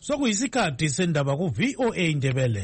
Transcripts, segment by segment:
Sokuyisikhathi sendaba ku VOA Indebele.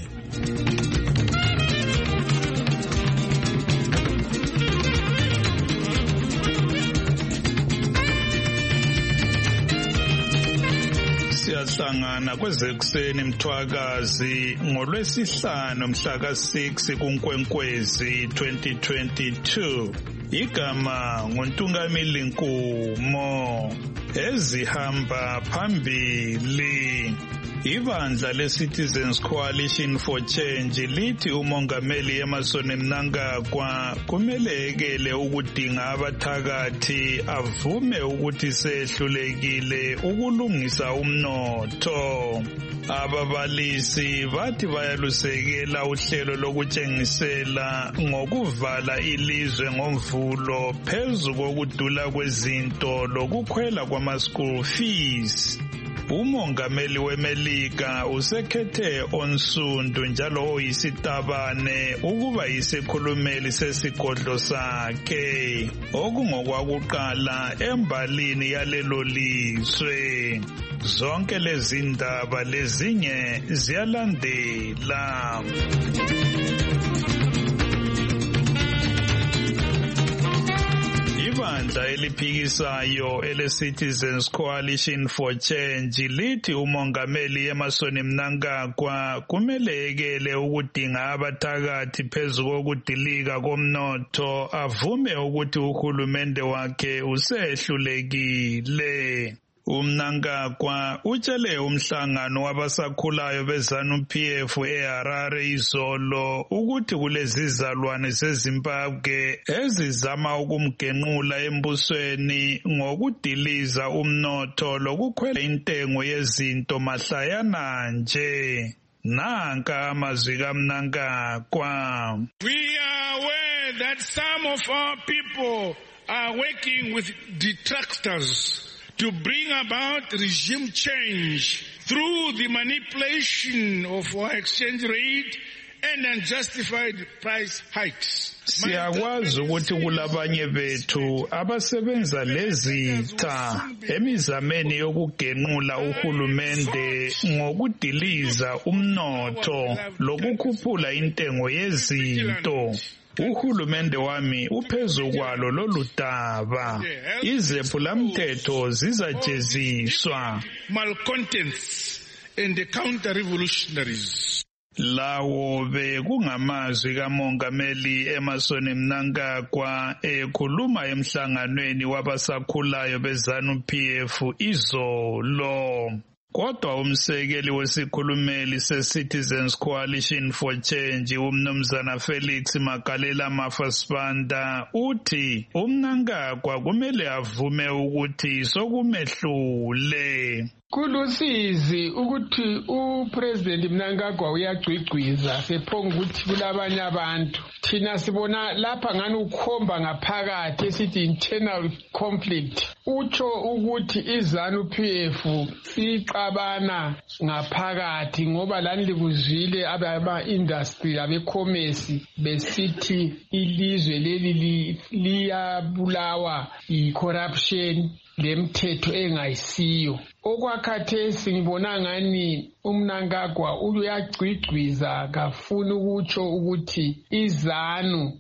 Siyahlangana kwezekuseni Mthwakazi ngolwesihlanu mhla ka-6 kuNkwenkwezi 2022. Igama nguNtungamili Nkumo. Ezihamba phambili. Ibandla le-Citizens Coalition for Change lithi umongameli Emmerson Mnangagwa kumele ekele ukudinga abathakathi avume ukuthi sehlulekile ukulungisa umnotho. Ababalisi bathi bayalusekela uhlelo lokutshengisela ngokuvala ilizwe ngomvulo phezu kokudula kwezinto lokukhwela kwama-school fees. Umongameli weMelika usekhethe onsundu njalo oyisitabane ukuba yisikhulumeli sesigodlo sakhe okungokwakuqala embalini yalelo lizwe. Zonke lezi ndaba lezinye ziyalandela. Ibandla eliphikisayo ele-Citizens Coalition for Change lithi umongameli Emmerson Mnangagwa kumele ekele ukudinga abathakathi phezu kokudilika komnotho avume ukuthi uhulumende wakhe usehlulekile. Mnangagwa utshele umhlangano wabasakhulayo beZANU-PF eHarare izolo ukuthi kulezizalwane zeZimbabwe ezizama ukumgenqula embusweni ngokudiliza umnotho lokukhwela intengo yezinto mahlayana nje. Nanka amazwi kaMnangagwa. We are aware that some of our people are working with detractors to bring about regime change through the manipulation of our exchange rate and unjustified price hikes. Siyakwazi ukuthi kulabanye bethu abasebenza lezitha emizameni yokugenqula uhulumende ngokudiliza umnotho lokukhuphula intengo yezinto. Uhulumende wami uphezu kwalo lolu daba. Izephulamthetho zizajeziswa. Malcontents and the counter-revolutionaries. Lawo bekungamazwi kamongameli Emmerson Mnangagwa ekhuluma emhlanganweni wabasakhulayo beZANU-PF izolo. Kodwa umsekeli wesikhulumeli se-Citizens Coalition for Change uMnumzana Felix Magalela Mafasibanda uthi uMnangagwa kumele avume ukuthi sokumehlule. Kulusizi ukuthi uPresident Mnangagwa uyagcigciza sephonga ukuthi kulabanye abantu. Thina sibona lapha ngani ukhomba ngaphakathi esithi internal conflict. Utsho ukuthi iZANU-PF sixabana ngaphakathi ngoba lani likuzwile aba-industry abe-commerce besithi ilizwe leli liyabulawa yi-corruption lemthetho engayisiyo. Okwakhathesi ngibona ngani uMnangagwa uyagcigciza kafuna ukutsho ukuthi iZANU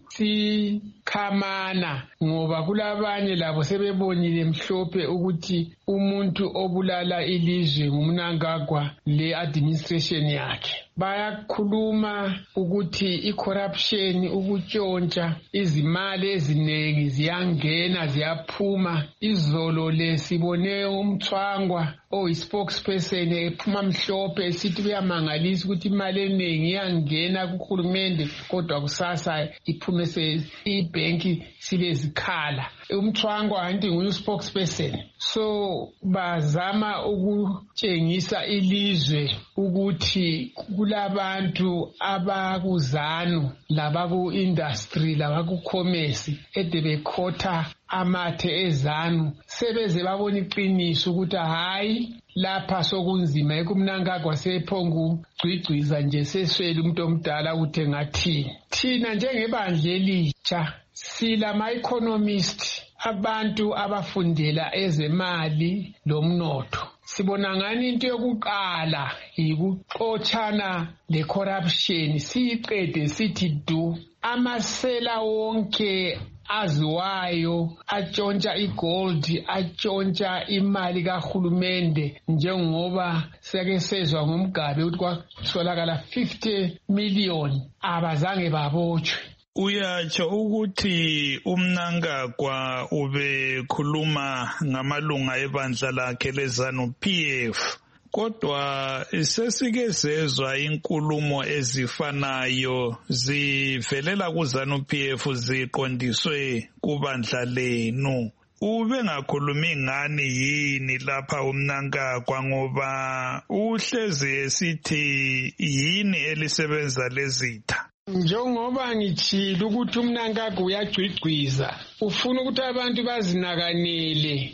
sikhamana ngoba kulabanye labo sebebonile mhlophe ukuthi umuntu obulala ilizwe nguMnangagwa le-administration yakhe. Bayakhuluma ukuthi i-corruption, ukutshontsha izimali eziningi ziyangena ziyaphuma. Izolo lesibone uMthwangwa oyi-spokesperson ephuma mhlophe esithi kuyamangalisa ukuthi imali eningi iyangena kuhulumende kodwa kusasa iphume ibhenki silezikhala. uMthwangwa anti nguye spokesperson. So bazama ukutshengisa ilizwe ukuthi kulabantu abakuZANU labaku-industry labaku-commerce ede bekhotha amathe eZANU sebeze babona iqiniso ukuthi hayi lapha sokunzima ekumNangagwa sephongu gcigciza nje seswele umuntu omdala ukuthi engathini. Thina njengebandla elitsha silama-economist, abantu abafundela ezemali lomnotho. sibona ngani into yokuqala yikuxotshana le-corruption siyiqede sithi du amasela wonke aziwayo atshontsha igold atshontsha imali kahulumende njengoba seke sezwa ngomgabe ukuthi kwatholakala 50 million abazange babotshwe. Uyatsho ukuthi uMnangagwa ubekhuluma ngamalunga ebandla lakhe leZANU-PF, kodwa sesike sezwa inkulumo ezifanayo zivelela kuZANU-PF ziqondiswe kubandla lenu. Ubengakhulumi ngani yini lapha uMnangagwa ngoba uhlezi esithi yini elisebenza lezitha? Njengoba ngitshilo ukuthi uMnangagwa uyagcigciza ufuna ukuthi abantu bazinakanele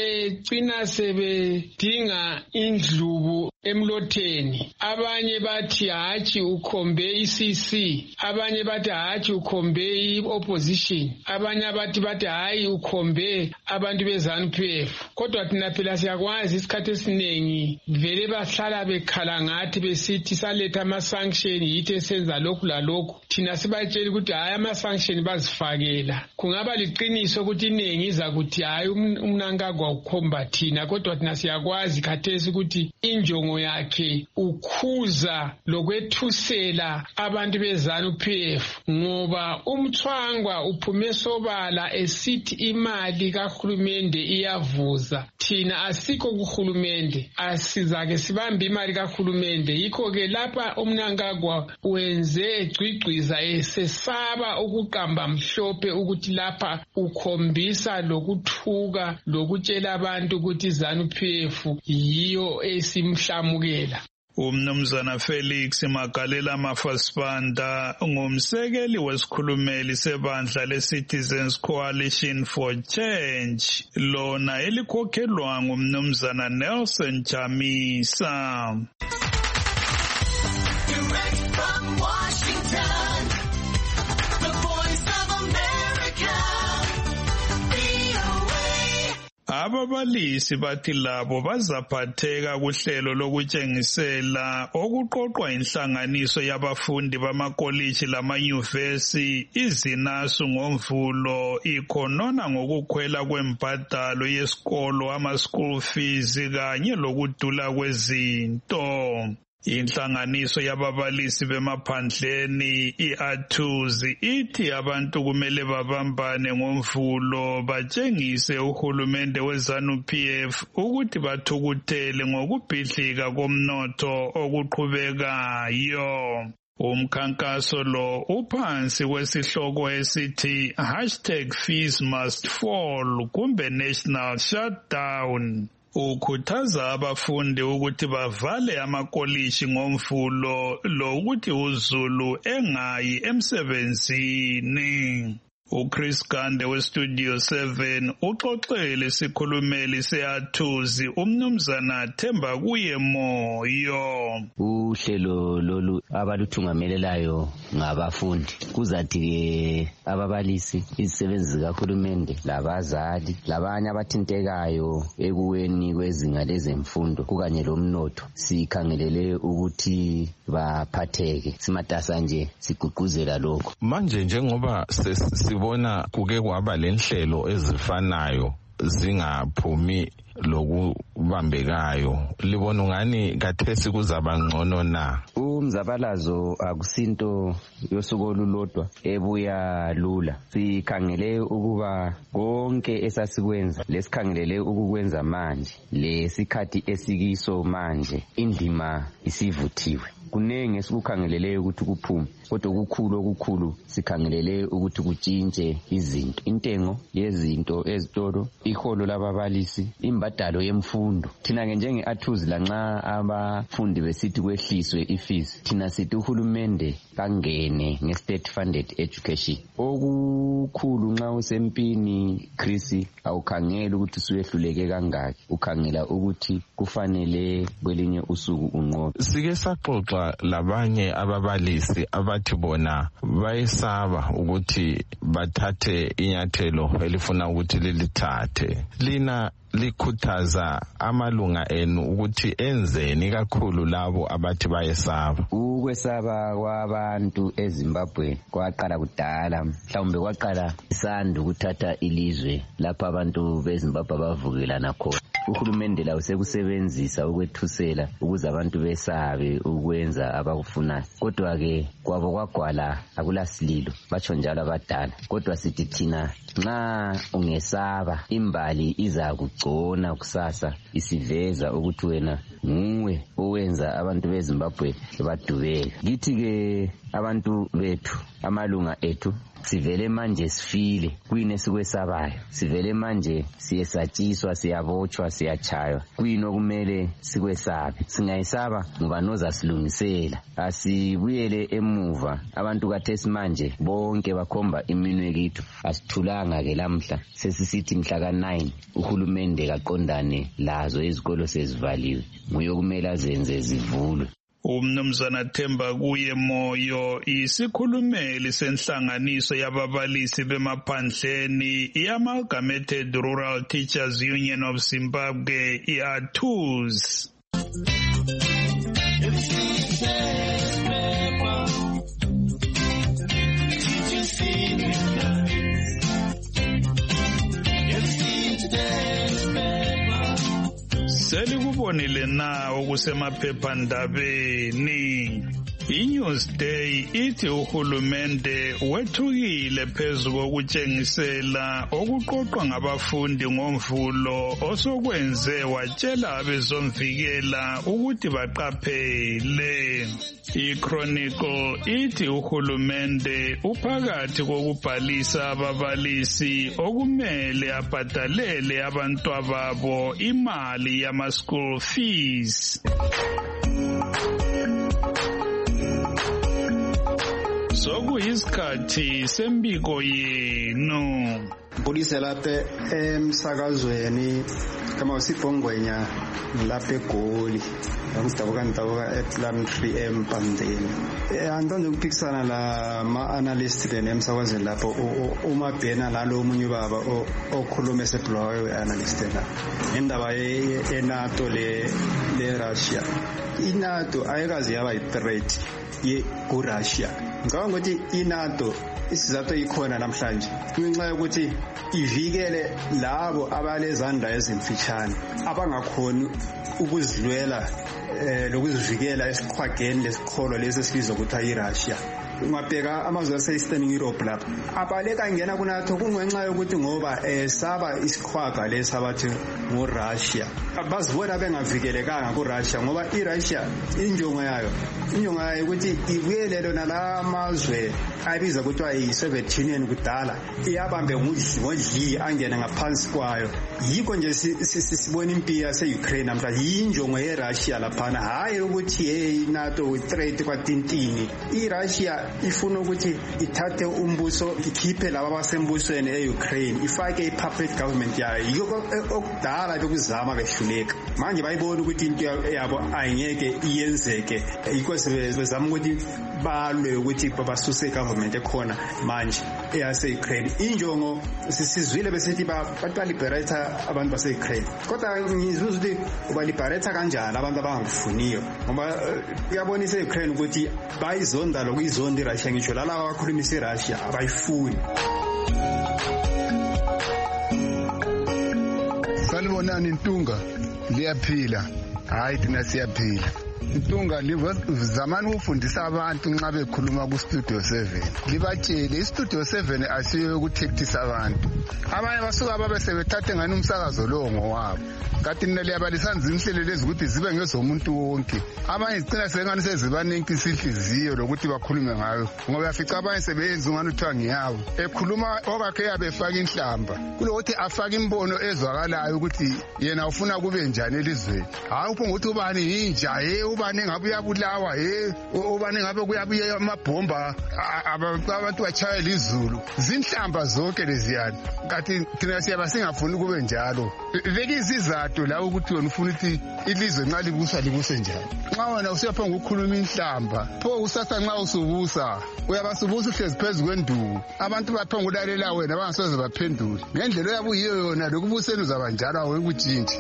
becina sebedinga indlubu emlotheni. Abanye bathi hathi ukhombe iCC, abanye bathi hathi ukhombe iopposition, abanye bathi hayi ukhombe abantu beZANU-PF. Kodwa thina phela siyakwazi isikhathi esiningi vele bahlala bekhala ngathi besithi saletha ama-sanction yithi esenza lokhu lalokhu. Thina sibatshela ukuthi hayi ama-sanction bazifakela. Kungaba liqiniso ukuthi iningi iza kuthi hayi uMnangagwa ukhomba thina, kodwa thina siyakwazi khathesi ukuthi injongo yakhe ukhuza lokwethusela abantu beZANU-PF ngoba umthwangwa uphume sobala esithi imali kahulumende iyavuza. Thina asikho kuhulumende, asizake sibambe imali kahulumende. Yikho-ke lapha uMnangagwa wenze egcigciza esesaba ukuqamba mhlophe ukuthi lapha ukhombisa lokuthuka lokutshela abantu ukuthi iZANU-PF yiyo esimhlamukela. Umnumzana Felix Magalela Mafasibanda ngumsekeli wesikhulumeli sebandla leCitizens Coalition for Change, lona elikhokhelwa ngumnumzana Nelson Chamisa. Ababalisi bathi labo bazaphatheka kuhlelo lokutshengisela okuqoqwa inhlanganiso yabafundi bamakoliji lamanyuvesi izinasu ngoMvulo ikhonona ngokukhwela kwembadalo yesikolo ama-school fees kanye lokudula kwezinto. Inhlanganiso yababalisi bemaphandleni iATUZ ithi abantu kumele babambane ngoMvulo batshengise uhulumende weZANU-PF ukuthi bathukuthele ngokubhidlika komnotho okuqhubekayo. Umkhankaso lo uphansi kwesihloko esithi #FeesMustFall kumbe National Shutdown. Ukhuthaza abafundi ukuthi bavale amakoliji ngoMvulo lokuthi uZulu engayi emsebenzini. uChris Gande weStudio 7 uxoxele isikhulumeli seATUZ umnumzana Themba kuye Moyo. Uhlelo lolu abaluthungamelelayo ngabafundi kuzathi ke ababalisi izisebenzi zikahulumende labazali labanye abathintekayo ekuweni kwezinga lezemfundo kukanye lomnotho sikhangelele ukuthi baphatheke simatasa nje sigqugquzela lokho. Manje njengoba sibona kuke kwaba lenhlelo ezifanayo zingaphumi lokubambekayo, libona ngani kathesi kuzaba ngcono na? Umzabalazo akusinto yosuku olulodwa ebuya lula. Sikhangele ukuba konke esasikwenza lesikhangelele ukukwenza manje lesikhathi esikiso manje indima isivuthiwe. Kunenge esikukhangelele ukuthi kuphume kodwa okukhulu sikhangelele ukuthi kutshintshe izinto. Intengo yezinto ezitolo, iholo lababalisi, imbadalo yemfundo. Thina ke njenge-ATUZ lanxa abafundi besithi kwehliswe ifees, thina sithi uhulumende kangene nge-state funded education. Okukhulu nxa usempini Chris awukhangela ukuthi suyehluleke kangaki, ukhangela ukuthi kufanele kwelinye usuku unqobe. Sike saxoxa kodwa labanye ababalisi abathi bona bayesaba ukuthi bathathe inyathelo elifuna ukuthi lilithathe. Lina likhuthaza amalunga enu ukuthi enzeni kakhulu labo abathi bayesaba? Ukwesaba kwabantu eZimbabwe kwaqala kudala, mhlawumbe kwaqala isanda ukuthatha ilizwe lapha abantu beZimbabwe bavukelana khona. Uhulumende la usekusebenzisa ukwethusela ukuze abantu besabe ukwenza abakufunayo. Kodwa ke kwabo kwagwala akulasililo, batsho njalo abadala. Kodwa sithi thina nxa ungesaba imbali iza kugcona kusasa isiveza ukuthi wena nguwe owenza abantu beZimbabwe badubeke. Kithi ke abantu bethu, amalunga ethu, sivele manje sifile kuyini esikwesabayo. Sivele manje siyesatshiswa, siyabotshwa, siyachaywa. Kuyini okumele sikwesabe? Singayisaba ngoba nozasilungisela. Asibuyele emuva. Abantu kathesi manje bonke bakhomba iminwe kithu. Asithulanga ke lamhla. Sesisithi mhla ka9 uhulumende kaqondane lazo izikolo sezivaliwe. Nguye okumele azenze zivulwe. Umnumzana Themba kuye Moyo isikhulumeli senhlanganiso yababalisi bemaphandleni i-Amalgamated Rural Teachers Union of Zimbabwe, i-ATUZ. Selikubonile na okusemaphephandabeni. I-Newsday ithi uhulumende wethukile phezu kokutshengisela okuqoqwa ngabafundi ngomvulo osokwenze watshela abezomvikela ukuthi baqaphele. I-Chronicle ithi uhulumende uphakathi kokubhalisa ababalisi okumele abhadalele abantwababo imali yama-school fees. Sokuyisikhathi sembiko yenu. Polisi lapha emsakazweni kama usibhongwenya lapha eGoli ngidabuka ePlumtree eMpandeni. Andonde ukuphikisana la ma-analyst emsakazweni lapho uMabhena nalo omunye baba okhuluma esebulawayo we-analyst la indaba yeNATO le Russia. iNATO ayikazi yaba yi-threat ku-Russia. Ngicabanga ukuthi iNATO isizathu ikhona namhlanje ngenxa yokuthi ivikele labo abalezandla ezimfitshane abangakhoni ukuzilwela lokuzivikela esiqhwageni lesikholo lesi esibizwa ukuthi ayi-Russia. Ungabheka amazwe ase-Eastern Europe lapha abaleka ngena kuNATO kungenxa yokuthi ngoba saba isikhwaga lesi abathi ngo-Russia. Bazibona bengavikelekanga ku-Russia ngoba i-Russia injongo yayo ukuthi ibuyelelo nala mazwe ayibiza kuthiwa yi-Soviet Union kudala iyabambe ngodli angene ngaphansi kwayo. Yikho nje sibona impi yase-Ukraine namhla yinjongo ye-Russia laphana, hhayi ukuthi i-NATO threat kwatintini. I-Russia ifuna ukuthi ithathe umbuso ikhiphe laba abasembusweni e-Ukraine ifake i-puppet government yayo. Yikho okudala lokuzama behluleka. Manje bayibona ukuthi into yabo ayingeke iyenzeke. Yikho sebezama ukuthi balwe ukuthi babasuse government ekhona manje eyase-Ukraine. Injongo sizwile besithi baliberate abantu base-Ukraine, kodwa ngizuza ukuthi ubaliberate kanjani abantu abangakufuniyo ngoba kuyabonisa e-Ukraine ukuthi bayizonda lokuyizonda i-Russia. Ngisho lala abakhulumisa i-Russia abayifuni. Salibonani Ntunga liyaphila, hayi thina siyaphila. Ntunga livamani ukufundisa abantu nxa bekhuluma ku-Studio 7 libatshele i-Studio 7 asiyo yokuthekthisa abantu. Abanye basuka babe sebethathe ngani umsakazo lowo ngowabo, kanti nina liyabalisana inhlelo lezi ukuthi zibe ngezomuntu wonke. Abanye zicina sengani sezibanikisa inhliziyo lokuthi bakhulume ngayo ngoba uyafica abanye sebeyenza ungani uthiwa ngiyabo, ekhuluma okakhe yabe efaka inhlamba kulokuthi afake imbono ezwakalayo ukuthi yena ufuna kube njani elizweni. Hayi uphonga ukuthi ubani yinja ubani ngabe uyabulawa ubani ngabe kuyabuya amabhomba abantu bachayela izulu. Zinhlamba zonke leziyani. kathi thina siyaba singafuni kube njalo. Vele izizathu la ukuthi wena ufuna ukuthi ilizwe nxa libuse njalo. Nxa wena usiyaphanga ukukhuluma inhlamba, pho usasa nxa usubusa uyabasubusa uhlezi phezu kwenduku. Abantu baphanga ulalela wena bangasoze baphendule. Ngendlela yabuyiyo yona lokubuseni uzaba njalo awekutshintshe.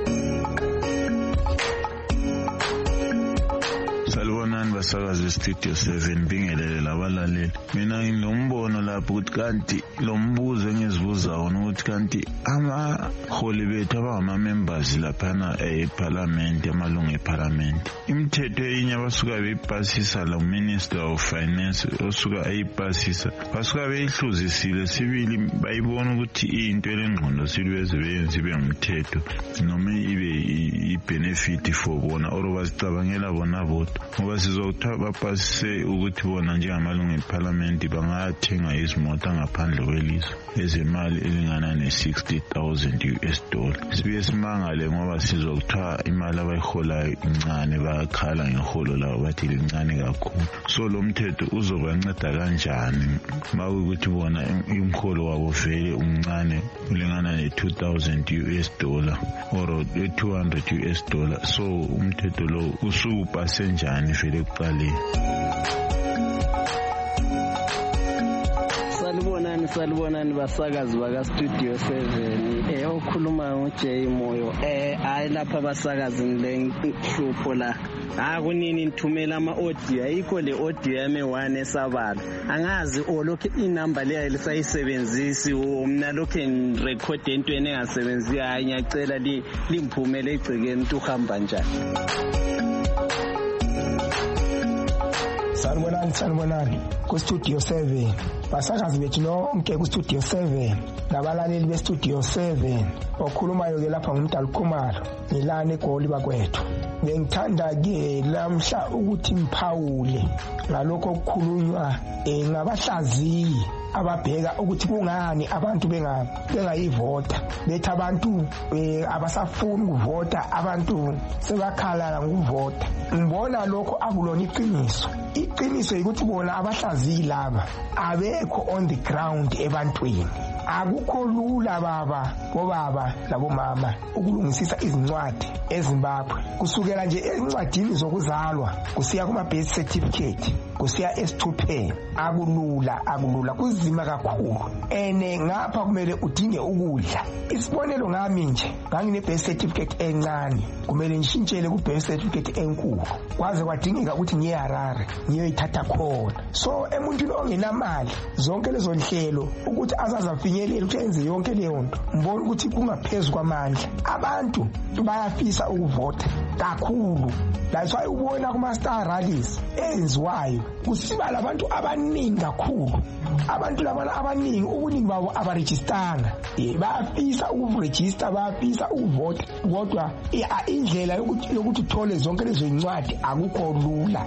Salibonani basakazi bestudio 7 bingelele labalaleli. Mina nginombono lapho ukuthi kanti lo mbuzo engizibuza wona ukuthi kanti abaholi bethu abangama-members laphana eParliament, amalungu eParliament, imithetho eyinye abasuka beyipasisa lo Minister of Finance osuka eyipasisa basuka beyihluzisile sibili bayibona ukuthi into elengqondo silweze beyenze ibe ngumthetho noma ibe i-benefit for bona or bazicabangela bona bodwa. Ngoba sizokuthiwa bapasise ukuthi bona njengamalungu eParliament bangathenga izimoto ngaphandle kwelizwe ezemali elingana ne$60,000. Sibuye simangale ngoba sizokuthiwa imali abayiholayo incane, bayakhala ngeholo lawo bathi lincane kakhulu. So lo mthetho uzobanceda kanjani mawukuthi bona umholo wabo vele umncane ulingana ne$2,000 or $200. So umthetho lo usupase njani vele kuqaleni? Salibonani basakazi baka Studio 7 okhuluma ngoJay Moyo. Hayi lapha basakazi ngilenhlupho la. Kunini nithumela ama-audio, ayikho le audio yami 1 esabala. Angazi olokhu inamba leyo lisayisebenzisi mina lokho ngirekhode entweni engasebenzi. Hayi ngiyacela limphumele egcekeni ukuthi uhamba njani. Sanibonani ku Studio 7 basakazi bethu lonke ku Studio 7 nabalaleli be Studio 7 okhulumayo ke lapha ngumdala Khumalo ngilana eGoli bakwethu. Ngithanda ke lamhla ukuthi mphawule ngalokho okukhulunywa ngabahlaziyi ababheka ukuthi kungani abantu bengayivota, bethi abantu abasafuni ukuvota, abantu sebakhala ngokuvota. Ngibona lokho akulona iqiniso. Iqiniso ukuthi bona abahlaziyi laba abekho on the ground ebantwini. Akukho lula bobaba labomama ukulungisisa izincwadi eZimbabwe kusukela nje ezincwadini zokuzalwa kusiya kuma birth certificate kusiya esithupeni. Akulula kuzima kakhulu ngapha kumele udinge ukudla. Isibonelo ngami nje ngangine birth certificate encane kumele ngishintshele ku birth certificate enkulu kwaze kwadingeka ukuthi ngiye eHarare ngiyoyithatha khona. So emuntwini ongenamali zonke lezo nhlelo ukuthi azazafinyelela ukuthi enze yonke leyo nto mbona ukuthi kungaphezulu kwamandla. Abantu bayafisa ukuvota kakhulu. That's why ubona kuma star rallies enziwayo kusiba labantu abaningi kakhulu. Abantu labana abaningi ubuningi babo abarejistanga. Bayafisa ukuregister, bayafisa ukuvota kodwa indlela yokuthi uthole zonke lezo incwadi akukho lula.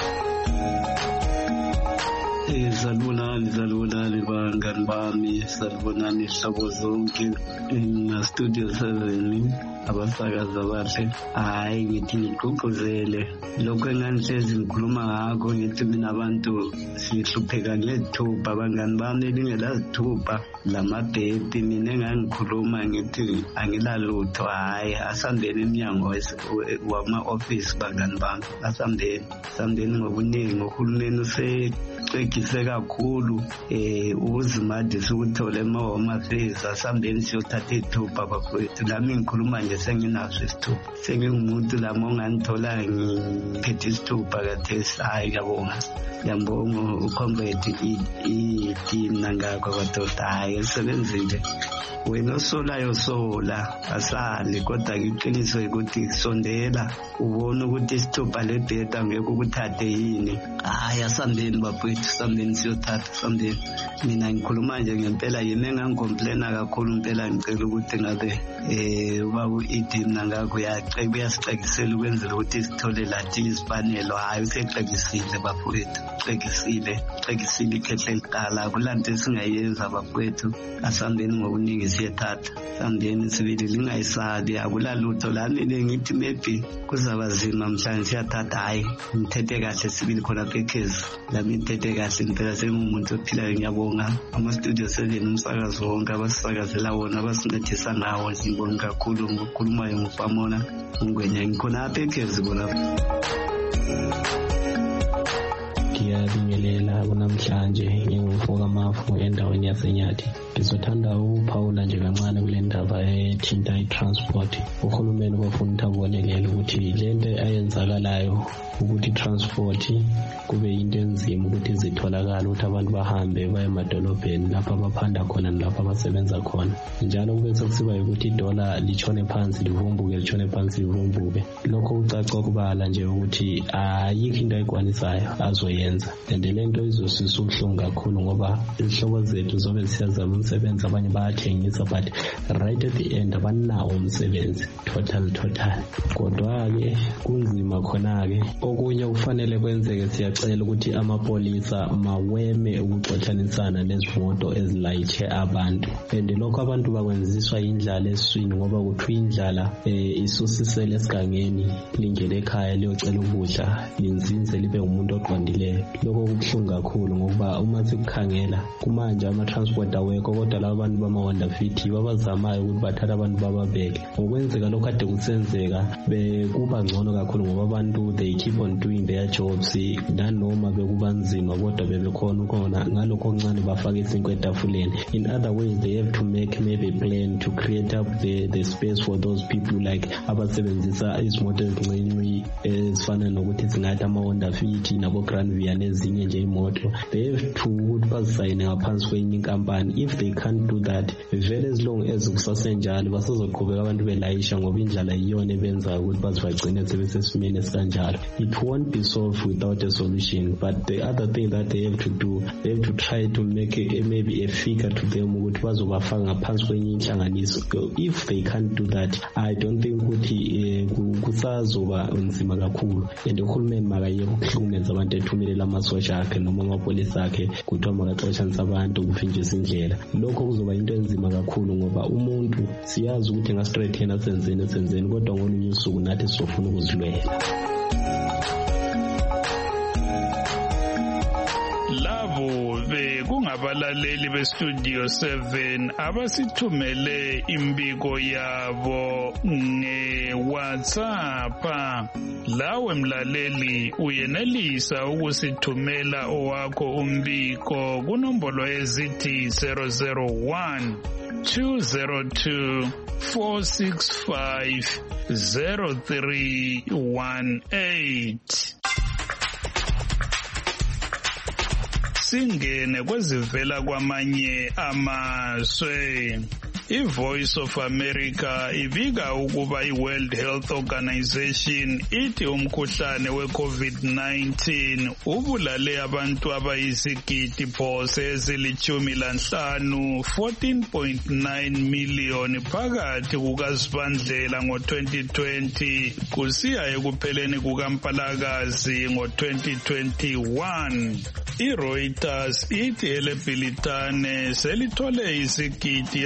Salibonani bangani bami, salibonani hlobo zonke na Studio 7 abasakazi abahle. Hayi ngithi ngigqugquzele lokho enganihlezi ngikhuluma ngakho ngithi mina abantu sihlupheka ngezithupha bangani bami elingelazithupha lamabhedi. Mina engangikhuluma ngithi angilalutho. Hayi asambeni eminyango wama-office bangani bami, asambeni ngobuningi. Uhulumeni useqekise kakhulu ukuzimadisa ukuthole ama-home affairs. Asambeni siyothatha ithupha bafowethu. Lami ngikhuluma nje senginaso isithupha, sengingumuntu lami ongangithola ngiphethe isithupha kathesi. Hayi ngiyabonga ucomrade i-team nangakho kwadoda. Hayi elisebenzile wena osolayo sola asali kodwa iqiniso ukuthi sondela ubona ukuthi isithupha lebheda ngeke ukuthathe yini. Hayi asambeni bafowethu, sambeni siyothatha sambeni. Mina ngikhuluma nje ngempela yimi engangicomplaina kakhulu impela. Ngicela ukuthi ngabe ubaba i-team nangakho uyasixekisela ukwenzela ukuthi sithole lathi isifanelo. Hayi usexekisile bafowethu, xekisile ikhehle liqala. Akulanto esingayenza bafowethu. Asambeni ngokuningi siyethatha sambeni sibili lingayisabi. Akulalutho lami bengithi maybe kuzaba zima mhlanje siyathatha. Hayi ngithethe kahle sibili khona phekhezi lami ngithethe ngiphethe kahle impela sengumuntu ophilayo. Ngiyabonga ama-Studio 7 umsakazi wonke abasisakazela wona abasincedisa ngawo. Ngibonga kakhulu ngokukhulumayo ngofamona ungwenya ngikhona apha eKhefu bona. Ngiyabingelela kunamhlanje ngingufoka mafu endaweni yaseNyathi. Ngizothanda ukuphawula nje kancane kule ndaba ethinta i-transport. Uhulumeni bafuna ukuthi abonelele ukuthi le nto ayenzakalayo ukuthi transport kube into enzima ukuthi zitholakala ukuthi abantu bahambe baye emadolobheni lapho abaphanda khona nalapho abasebenza khona. Njalo kube sekusiba ukuthi idola litshone phansi livumbuke litshone phansi livumbuke. Lokho kucaca kubala nje ukuthi ayikho into ayikwanisayo azoyenza. And le nto izosisa ubuhlungu kakhulu ngoba izihlobo zethu zobe siyazama umsebenzi, abanye bayathengisa but right at the end abanawo umsebenzi total. Kodwa-ke kunzima khona-ke. Okunye kufanele kwenzeke, siyacela ukuthi amapolisa maweme ukuxotshanisana nezimoto ezilayithe abantu. And lokho abantu bakwenziswa indlala eswini ngoba kuthiwa indlala isusisele esigangeni lingene ekhaya liyocela ukudla linzinze libe umuntu oqondileyo. Lokho kubuhlungu kakhulu ngoba uma sikukhangela kumanje ama-transport awekho, kodwa laba abantu bama-Honda Fit babazamayo ukuthi bathathe abantu bababeke. Ngokwenzeka lokho kade kusenzeka bekuba ngcono kakhulu ngoba abantu they keep on doing their jobs. Nanoma bekuba nzima kodwa bebekhona ukona ngalokho okuncane bafaka isinkwa etafuleni. In other ways they have to make maybe a plan to create up the space for those people like abasebenzisa izimoto ezincane ezifana nokuthi singathi ama-Honda Fit nabo-Grand Via nezinye nje imoto. They have to ukuthi bazisayine ngaphansi kwenye inkampani. If they can't do that, very as long as kusasenjalo basazoqhubeka abantu belayisha ngoba indlala iyona ebenza ukuthi bazibagcine sebesesimeni esikanjalo. It won't be solved without a solution, but the other thing that they have to do, they have to try to make maybe a figure to them ukuthi bazobafaka ngaphansi kwenye inhlanganiso. If they can't do that, I don't think ukuthi kusazoba nzima kakhulu. And uhulumeni makayeke ukuhlukumeza abantu ethumelela amasosha akhe noma amapolisa akhe kuthiwa makaxotshanisa abantu kuvinjisa indlela. Lokho kuzoba into enzima kakhulu ngoba umuntu siyazi ukuthi nga-straight yena senzeni kodwa ngolunye usuku nathi sizofuna ukuzilwela. Labo bekungabalaleli beStudio 7 abasithumele imbiko yabo nge-WhatsApp. Lawe mlaleli uyenelisa ukusithumela owakho umbiko kunombolo ezithi 001 202 465 0318. Singene kwezivela kwamanye amazwe. I-Voice of America ibika ukuba i-World Health Organization ithi umkhuhlane we-COVID-19 ubulale abantu abayizigidi phose ezili-15, 14.9 million phakathi kukaZibandlela ngo-2020 kusiya ekupheleni kukaMpalakazi ngo-2021. I-Reuters ithi elebhilitane selithole izigidi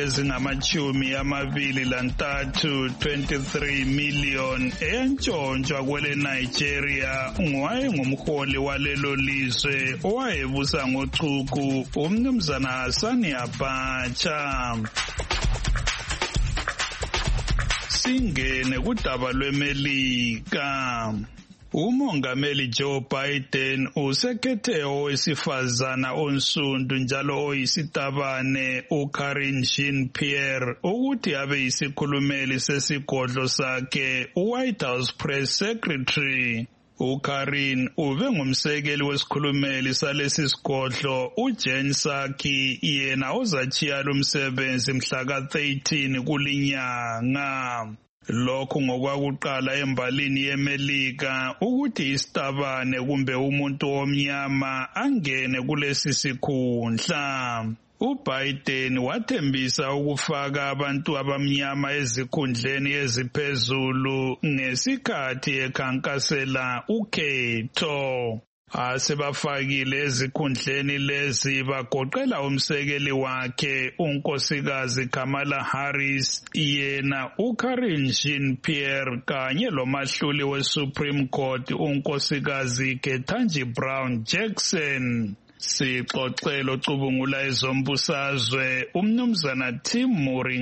ezingama-23 million eyantshontshwa kwele Nigeria ngowayengumholi walelo lizwe owayebusa ngochuku uMnumzana Hassani Abacha. Singene kudaba lweMelika. Umongameli Joe Biden usekhethe owesifazana onsundu njalo oyisitabane uKarine Jean-Pierre ukuthi abe yisikhulumeli sesigodlo sakhe uWhite House Press Secretary. uKarine ube ngumsekeli wesikhulumeli salesi sigodlo uJen Psaki yena ozachiya umsebenzi mhla ka-13 kulinyanga. Lokhu ngokwakuqala embalini yeMelika ukuthi isitabane kumbe umuntu omnyama angene kulesi sikhundla. uBiden wathembisa ukufaka abantu abamnyama ezikhundleni eziphezulu ngesikhathi ekhankasela ukhetho. Asebafakile ezikhundleni lezi bagoqela umsekeli wakhe unkosikazi Kamala Harris, yena uKarine Jean-Pierre kanye lomahluli weSupreme Court unkosikazi Ketanji Brown Jackson. Sixoxela ocubungula ezombusazwe umnumzana Tim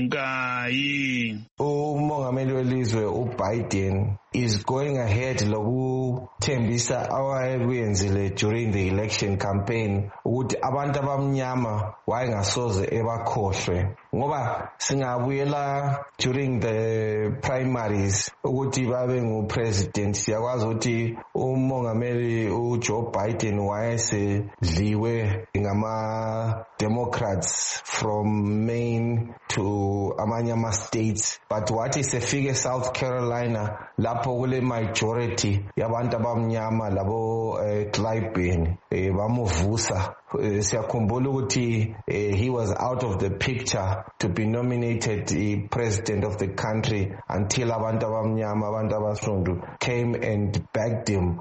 Moringai. Umongameli welizwe uBiden is going ahead lokuthembisa awayekuyenzile during the election campaign ukuthi abantu abamnyama wayengasoze ebakhohlwe, ngoba singabuyela during the primaries ukuthi babe ngupresident. Siyakwazi ukuthi umongameli uJoe Biden wayesedliwe ngama Democrats from Maine to amanye ama states, but wathi sefike South Carolina lapho kule majority yabantu abamnyama labo Clyburn bamuvusa. Siyakhumbula ukuthi he was out of the picture to be nominated president of the country until abantu abamnyama, abantu abasundu came and backed him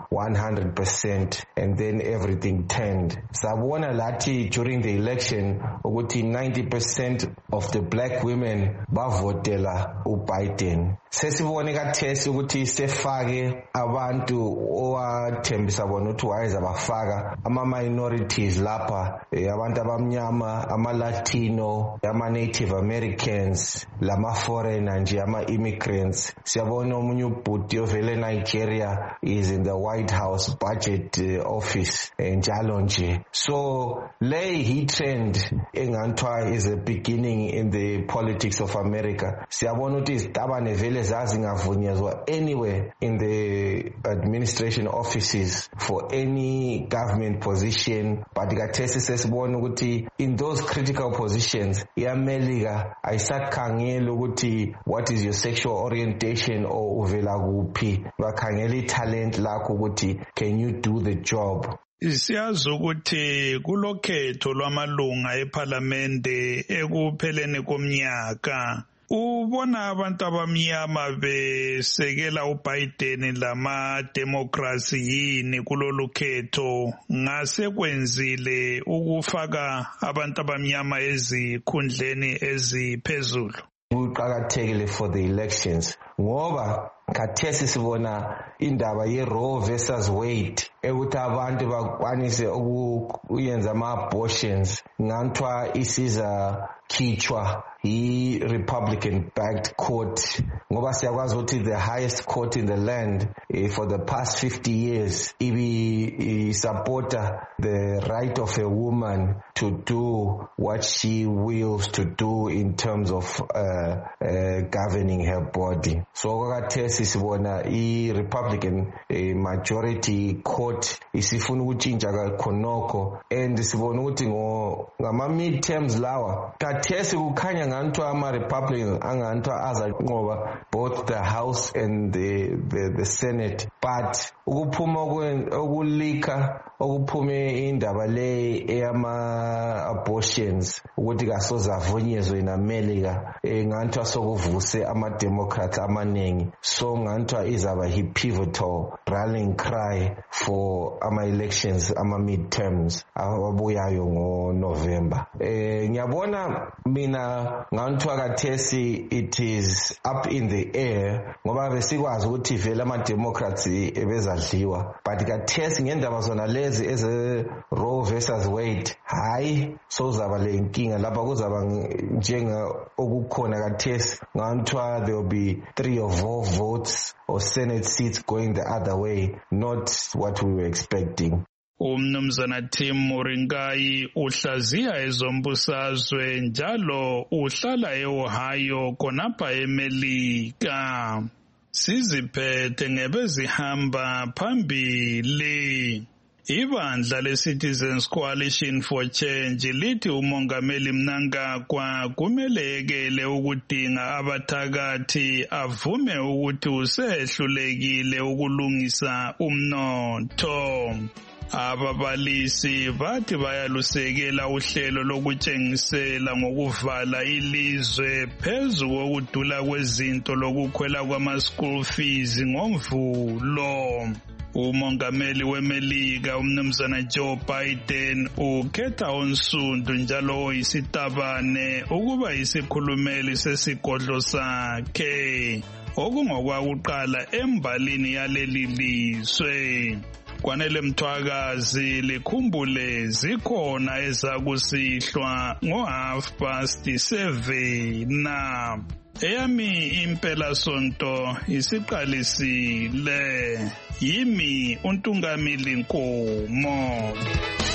100%, and then everything turned. Sabona lati during the election ukuthi 90% of the black women bavotela uBiden. Sesibone kathesi ukuthi sefake abantu owathembisa bona ukuthi wayeza bafaka ama minorities lapha, abantu abamnyama, ama Latino, ama Native Americans, lama foreigner nje, ama immigrants. Siyabona omunye ubhuti ovele Nigeria is in the White House budget office njalo nje. So le he trend enganthiwa is a beginning in the politics of America. Siyabona ukuthi izitabane vele zazingavunyezwa anywhere in the administration offices for any government position, but kathesi sesibona ukuthi in those critical positions iAmelika ayisakhangela ukuthi what is your sexual orientation or uvela kuphi, bakhangela italent lakho ukuthi can you do the job. Siyazi ukuthi kulokhetho lwamalunga eParliamente ekupheleni komnyaka. Ubona abantu abamnyama besekela uBiden lama Democrats yini kulolu khetho ngase kwenzile ukufaka abantu abamnyama ezikhundleni eziphezulu? Kuqakathekile for the elections ngoba kathesi sibona indaba ye-Roe versus Wade ukuthi abantu bakwanise ukuyenza ama-abortions nganthiwa isiza khitshwa i-Republican backed court, ngoba siyakwazi ukuthi the highest court in the land for the past 50 years supporta the right of a woman to do what she wills to do in terms of governing her body. So kathesi sibona i-Republican majority court isifuna ukutshintsha khonokho, and sibona ukuthi ngama midterms lawa kathesi kukhanya nganthiwa ama-Republican anganthiwa azanqoba both the House and the Senate, but ukuphuma okulika okuphume indaba le eyama-abortions ukuthi kasoze avunyezwe eAmelika nganthiwa sokuvuse ama-Democrats amaningi, so nganthiwa izaba pivotal rallying cry for ama-elections, ama-midterms ababuyayo ngoNovember. Ngiyabona mina nganthiwa kathesi it is up in the air ngoba besikwazi ukuthi vele ama-Democrats ebezadliwa, but kathesi ngendaba zona lezi eze Roe versus Wade hayi sozaba le nkinga lapha, kuzaba njenga okukhona kathesi nganthiwa there will be 3 or 4 votes or Senate seats going the other way, not what we were expecting. Umnumzana Tim Moringai uhlaziya ezombusazwe njalo uhlala eOhio khonapha eMelika. Siziphethe ngebezihamba phambili. Ibandla leCitizens Coalition for Change lithi umongameli Mnangagwa kumele ekele ukudinga abathakathi avume ukuthi usehlulekile ukulungisa umnotho. Ababalisi bathi bayalusekela uhlelo lokutshengisela ngokuvala ilizwe phezu kokudula kwezinto lokukhwela kwama-school fees ngoMvulo. Umongameli weMelika umnumzana Joe Biden ukhetha uNsundu njalo oyisitabane ukuba isikhulumeli sesigodlo sakhe okungokwakuqala embalini yaleli lizwe. Kwanele Mthwakazi likhumbule zikhona ezakusihlwa ngo7:30 eyami impela sonto isiqalisile. Yimi uNtungamili Nkomo.